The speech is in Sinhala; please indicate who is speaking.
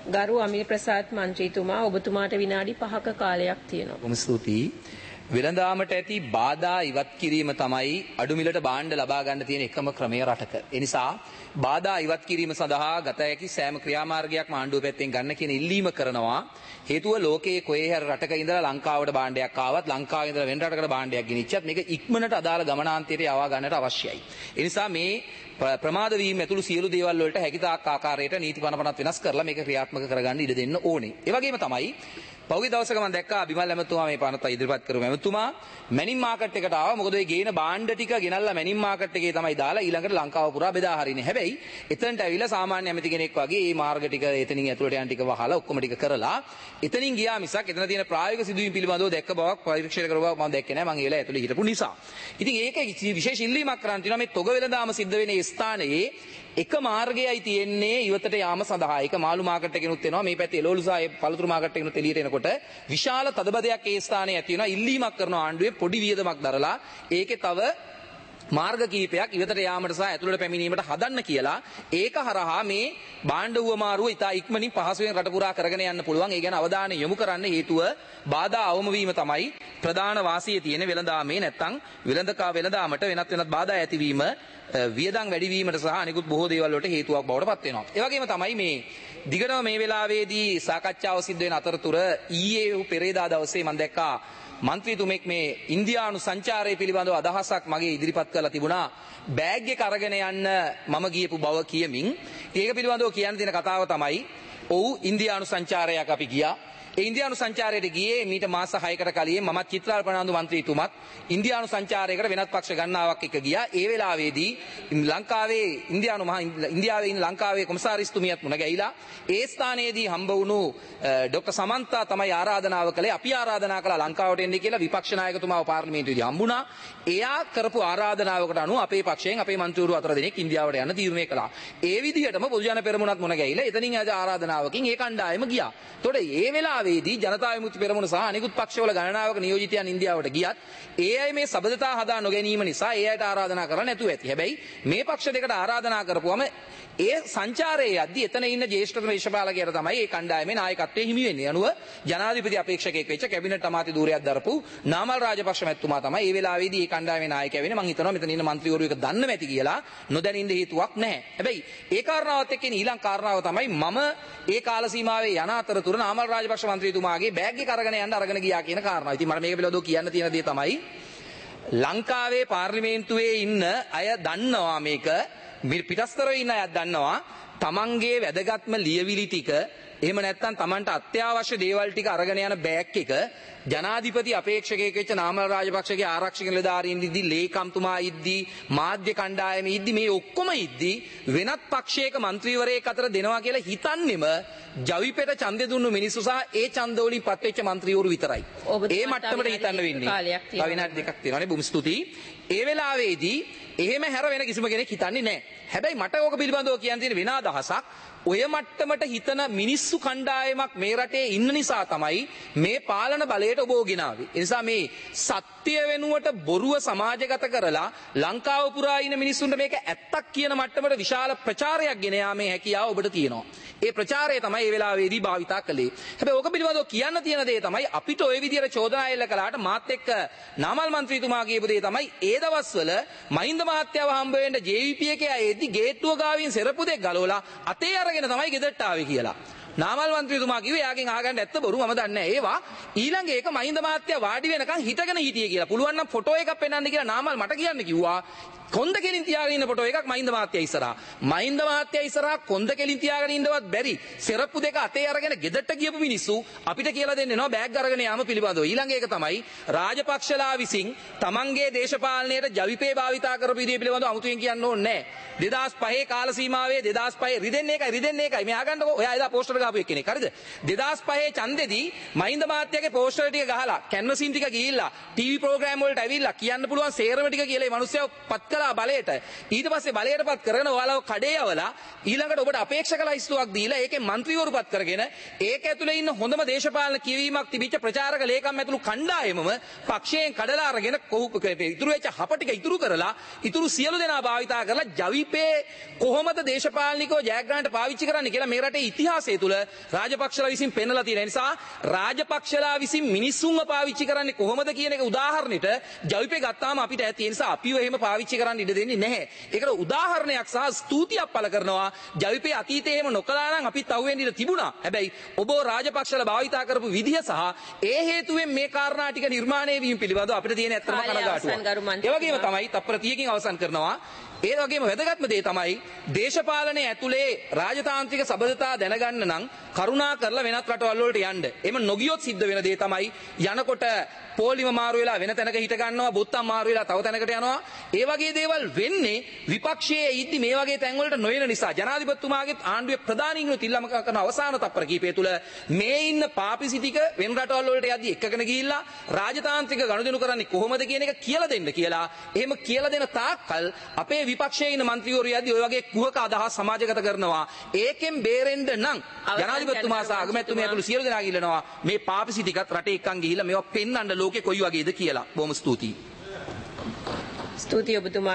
Speaker 1: ගරු අමීර් ප්‍රසාද් මන්ත්‍රීතුමා ඔබතුමාට විනාඩි 5ක කාලයක් තියෙනවා.
Speaker 2: බොහොම ස්තුතියි. වෙළඳාමට ඇති බාධා ඉවත් කිරීම තමයි අඩු මිලට භාණ්ඩ ලබා ගන්න තියෙන එකම ක්‍රමය රටක. ඒ නිසා බාධා ඉවත් කිරීම සඳහා ගත හැකි සෑම ක්‍රියාමාර්ගයක්ම ආණ්ඩුව පැත්තෙන් ගන්න කියන ඉල්ලීම කරනවා. හේතුව ලෝකයේ කොහේ හරි රටක ඉඳලා ලංකාවට භාණ්ඩයක් ආවත් ලංකාවේ ඉඳලා වෙන රටකට භාණ්ඩයක් ගෙනිච්චත් මේක ඉක්මනට අදාළ ගමනාන්තයට යවා ගන්නට අවශ්‍යයි. ඒ නිසා මේ ප්‍රමාද වීම ඇතුළු සියලු දේවල් වලට හැකිතාක් ආකාරයට නීති පනපනත් වෙනස් කරලා මේක ක්‍රියාත්මක කරගන්න ඉඩ දෙන්න ඕනේ. ඒ වගේම තමයි පෞගේ දවසක මම දැක්කා බිමල් ඇමතුමා මේ පනත ඉදිරිපත් කරු ඇමතුමා මැනින් මාකට් එකට ආවා. මොකද ඒ ගේන භාණ්ඩ ටික ගෙනල්ලා මැනින් මාකට් එකේ තමයි දාලා ඊළඟට ලංකාව පුරා බෙදා හරින්නේ. හැබැයි එතනට ඇවිල්ලා සාමාන්‍ය ඇමති කෙනෙක් වගේ මේ මාර්ග ටික එතනින් ඇතුළට යන ටික වහලා ඔක්කොම ටික කරලා එතනින් ගියා මිසක් එතන තියෙන ප්‍රායෝගික සිදුවීම් පිළිබඳව දැක්ක බවක් පරීක්ෂණය කර බවක් මම දැක්කේ නැහැ. මම ඒ වෙලාවේ ඇතුළේ හිටපු නිසා. ඉතින් ඒක විශේෂ ඉල්ලීමක් කරන් තියෙනවා මේ තොග වෙළඳාම සිද්ධ වෙන ස්ථානයේ එක මාර්ගයයි තියෙන්නේ ඉවතට යාම සඳහා. ඒක මාළු මාකට් එකකිනුත් එනවා. මේ පැත්තේ එළවලු සහ පළතුරු මාකට් එකකිනුත් එළියට එනකොට විශාල තදබදයක් ඒ ස්ථානයේ ඇති වෙනවා. ඉල්ලීමක් කරනවා ආණ්ඩුවේ පොඩි වියදමක් දරලා ඒකේ තව මාර්ග කීපයක් ඉවතට යාමට සහ ඇතුළට පැමිණීමට හදන්න කියලා. ඒක හරහා මේ භාණ්ඩ උවමාරුව ඉතා ඉක්මනින් පහසුවෙන් රට පුරා කරගෙන යන්න පුළුවන්. ඒ ගැන අවධානය යොමු කරන්න හේතුව බාධා අවම වීම තමයි ප්‍රධාන වාසිය තියෙන වෙළඳාමේ. නැත්තම් වෙළඳාමට වෙනත් බාධා ඇතිවීම වියදම් වැඩිවීමට සහ අනිකුත් බොහෝ දේවල් වලට හේතුවක් බවට පත් වෙනවා. ඒ වගේම තමයි මේ දිගටම මේ වෙලාවේදී සාකච්ඡාව සිද්ධ වෙන අතරතුර ඊයේ පෙරේදා දවසේ මම දැක්කා මන්ත්‍රීතුමෙක් මේ ඉන්දියානු සංචාරය පිළිබඳව අදහසක් මගේ ඉදිරිපත් කරලා තිබුණා. බෑග් එක අරගෙන යන්න මම ගියපු බව කියමින් ඒක පිළිබඳව කියන්න තියෙන කතාව තමයි ඔව් ඉන්දියානු සංචාරයක් අපි ගියා. ඒ ඉන්දියානු සංචාරයට ගියේ මීට මාස 6කට කලින් මමත් චිත්‍රාල් ප්‍රනාන්දු මන්ත්‍රීතුමත් ඉන්දියානු සංචාරයකට වෙනත් පක්ෂ ගණනාවක් එක්ක ගියා. ඒ වෙලාවේදී ඉන්දියාවේ ඉන්න ලංකාවේ කොමසාරිස්තුමියත් මුණ ගැහිලා ඒ ස්ථානයේදී හම්බ වුණු ඩොක්ටර් සමන්තා තමයි ආරාධනාව කළේ. අපි ආරාධනා කළා ලංකාවට එන්න කියලා. විපක්ෂ නායකතුමාව පාර්ලිමේන්තුවේදී හම්බුණා. එයා කරපු ආරාධනාවකට අනුව අපේ පක්ෂයෙන් අපේ මන්ත්‍රීවරු 4 දෙනෙක් ඉන්දියාවට යන්න තීරණය කළා. ඒ විදිහටම පොදු ජන පෙරමුණත් මුණ ගැහිලා එතනින් ආරාධනාවකින් ඒ කණ්ඩායම ගියා. ඒතකොට ඒ වෙලාවේදී ජනතා විමුක්ති පෙරමුණ සහ අනිකුත් පක්ෂවල ගණනාවක නියෝජිතයන් ඉන්දියාවට ගියත් ඒ අය මේ සබඳතා හදා නොගැනීම නිසා ඒ අයට ආරාධනා කරලා නැතුව ඇති. හැබැයි මේ පක්ෂ දෙකට ආරාධනා කරපුවම ඒ සංචාරයේ යද්දී එතන ඉන්න ජ්‍යෙෂ්ඨතම දේශපාලකයාට තමයි ඒ කණ්ඩායමේ නායකත්වයේ හිමි වෙන්නේ. අනුව ජනාධිපති අපේක්ෂකයෙක් වෙච්ච කැබිනට් අමාත්‍ය ධූරයක් දරපු නාමල් රාජපක්ෂ මැතිතුමා තමයි ඒ වෙලාවේදී ඒ කණ්ඩායමේ නායකයා වෙන්නේ. මම හිතනවා මෙතන ඉන්න മന്ത്രിවරු එක දන්නව ඇති කියලා. නොදැනින්න හේතුවක් නැහැ. හැබැයි ඒ කාරණාවත් එක්ක ඊළඟ කාරණාව තමයි මම ඒ කාල සීමාවේ යන අතරතුර නාමල් රාජපක්ෂ මන්ත්‍රීතුමාගේ බෑග් එක අරගෙන ගියා කියන කාරණාව. ඉතින් මට මේක පිළිබඳව කියන්න තියෙන දේ තමයි ලංකාවේ පාර්ලිමේන්තුවේ ඉන්න අය දන්නවා මේක. පිටස්තරව ඉන්න අය දන්නවා තමන්ගේ වැදගත්ම ලියවිලි ටික එහෙම නැත්නම් තමන්ට අත්‍යවශ්‍ය දේවල් ටික අරගෙන යන බෑග් එක ජනාධිපති අපේක්ෂකයෙක් වෙච්ච නාමල් රාජපක්ෂගේ ආරක්ෂක නිලධාරීන් ඉද්දි ලේකම්තුමා ඉද්දි මාධ්‍ය කණ්ඩායම ඉද්දි මේ ඔක්කොම ඉද්දි වෙනත් පක්ෂයක മന്ത്രിවරයෙක් අතර දෙනවා කියලා හිතන්නෙම ජවිපෙට ඡන්දෙ දුන්නු මිනිස්සු සහ ඒ ඡන්ද වලින් පත් වෙච්ච മന്ത്രിවරු විතරයි. ඒ මට්ටමට හිතන්න වෙන්නේ. තව විනාඩි දෙකක් තියෙනවානේ. බොහොම ස්තුතියි. ඒ වෙලාවේදී එහෙම හැර වෙන කිසිම කෙනෙක් හිතන්නේ නැහැ. හැබැයි මට ඕක පිළිබඳව කියන්න තියෙන වෙන අදහසක් ඔය මට්ටමට හිතන මිනිස්සු කණ්ඩායමක් මේ රටේ ඉන්න නිසා තමයි මේ පාලන බලයට ඔබ ගෙනාවේ. ඒ නිසා මේ සත්‍ය වෙනුවට බොරුව සමාජගත කරලා ලංකාව පුරා ඉන්න මිනිස්සුන්ට මේක ඇත්තක් කියන මට්ටමට විශාල ප්‍රචාරයක් ගෙන යාමේ හැකියාව ඔබට තියෙනවා. ඒ ප්‍රචාරය තමයි මේ වෙලාවේදී භාවිතා කළේ. හැබැයි ඕක පිළිබඳව කියන්න තියෙන දේ තමයි අපිට ওই විදියට චෝදනා එල්ල කළාට මාත් එක්ක නාමල් මන්ත්‍රීතුමා කියපු දේ තමයි ඒ දවස්වල මහින්ද මහත්තයාව හම්බ වෙන්න JVP එකේ ආයේදී ගේට්ටුව ගාවින් සෙරපු දෙක ගලවලා අතේ අරගෙන තමයි ගෙදරට ආවේ කියලා. නාමල් මන්ත්‍රීතුමා කිව්වේ එයාගෙන් අහගන්න ඇත්ත බොරු මම දන්නේ නැහැ. ඒවා ඊළඟ ඒක මහින්ද මහත්තයා වාඩි වෙනකන් හිටගෙන හිටියේ කියලා. පුළුවන් නම් ෆොටෝ එකක් පෙන්නන්න කියලා නාමල් මට කියන්න කිව්වා. කොන්ද කෙලින් තියාගෙන ඉන්න ෆොටෝ එකක් මහින්ද මහත්තයා ඉස්සරහා. මහින්ද මහත්තයා ඉස්සරහා කොන්ද කෙලින් තියාගෙන ඉන්නවත් බැරි. සෙරප්පු දෙක අතේ අරගෙන ගෙදරට ගියපු මිනිස්සු අපිට කියලා දෙන්නේ නෝ බෑග් අරගෙන යාම පිළිබඳව. ඊළඟ එක තමයි රාජපක්ෂලා විසින් තමන්ගේ දේශපාලනයට ජවිපේ භාවිතා කරපු ඉදිරිය පිළිබඳව අමුතුවෙන් කියන්න ඕනේ නැහැ. 2005 කාල සීමාවේ 2005 රිදෙන්නේ එකයි මේ අහගන්නකො. ඔයා එදා පෝස්ටර් ගාපු එක්කෙනෙක් හරිද? 2005 ඡන්දෙදී මහින්ද මහත්තයාගේ පෝස්ටර් ටික ගහලා කැන්වසින් ටික ගිහිල්ලා ටීවී ප්‍රෝග්‍රෑම් වලට ඇවිල්ලා කියන්න පුළුවන් සේරම ටික කියලා මේ මිනිස්සු පත් කළා බලයට. ඊට පස්සේ බලයටපත් කරගෙන ඔයාලව කඩේ යවලා ඊළඟට ඔබට අපේක්ෂක ලයිස්තුවක් දීලා ඒකේ മന്ത്രിවරුපත් කරගෙන ඒක ඇතුලේ ඉන්න හොඳම දේශපාලන කියවීමක් තිබිච්ච ප්‍රචාරක ලේකම් ඇතුළු කණ්ඩායමම පක්ෂයෙන් කඩලා අරගෙන ඉතුරු වෙච්ච හප ටික ඉතුරු කරලා ඉතුරු සියලු දෙනා භාවිතා කරලා ජවිපේ කොහොමද දේශපාලනිකව ජයග්‍රහණයට පාවිච්චි කරන්නේ කියලා මේ රටේ ඉතිහාසය තුල රාජපක්ෂලා විසින් පෙන්වලා තියෙන නිසා රාජපක්ෂලා විසින් මිනිස්සුන්ව පාවිච්චි කරන්නේ කොහොමද කියන එක උදාහරණෙට ජවිපේ ගත්තාම අපිට ඇති ඒ නිසා අපිව එහෙම පාවිච්චි කරන්න ඉඩ දෙන්නේ නැහැ. ඒකට උදාහරණයක් සහ ස්තුතියක් පළ කරනවා. ජවිපේ අතීතේ එහෙම නොකළා නම් අපිත් අහුවෙන්න ඉඩ තිබුණා. හැබැයි ඔබ රාජපක්ෂලා භාවිතා කරපු විදිහ සහ ඒ හේතුවෙන් මේ කාරණා ටික නිර්මාණය වීම පිළිබඳව අපිට තියෙන ඇත්තම කනගාටුව. ඒ වගේම තමයි තප්පර 30කින් අවසන් කරනවා. ඒ වගේම වැදගත්ම දේ තමයි දේශපාලනයේ ඇතුලේ රාජතාන්ත්‍රික සබඳතා දැනගන්න නම් කරුණා කරලා වෙනත් රටවල් වලට යන්න. එහෙම නොගියොත් සිද්ධ වෙන දේ තමයි යනකොට පොලිම මාරු වෙලා වෙන තැනක හිට ගන්නවා, බොත්තම් මාරු වෙලා තව තැනකට යනවා. ඒ වගේ දේවල් වෙන්නේ විපක්ෂයේ ඉද්දි මේ වගේ තැන් වලට නොයන නිසා. ජනාධිපතිතුමාගේ ආණ්ඩුවේ ප්‍රධානීන්ව තිල්ලම කරන අවසාන තප්පර කීපය තුල මේ ඉන්න පාපිසි ටික වෙන රටවල් වලට යද්දි එක්කගෙන ගිහිල්ලා රාජතාන්ත්‍රික ගනුදෙනු කරන්නේ කොහොමද කියන එක කියලා දෙන්න කියලා. එහෙම කියලා දෙන තාක්කල් අපේ විපක්ෂයේ ඉන්න മന്ത്രിවරු යද්දි ඔය වගේ කුහක අදහස් සමාජගත කරනවා. ඒකෙන් බේරෙන්න නම් ජනාධිපතිතුමා සහ අගමැතිතුමිය ඇතුළු සියලු දෙනා ඉල්ලනවා මේ පාපිසි ටිකත් රටේ එක්කන් ගිහිල්ලා මේවා පෙන්වන්න ලෝකෙ කොයි වගේද කියලා. බොහොම ස්තුතියි.
Speaker 1: ස්තුතියි ඔබතුමා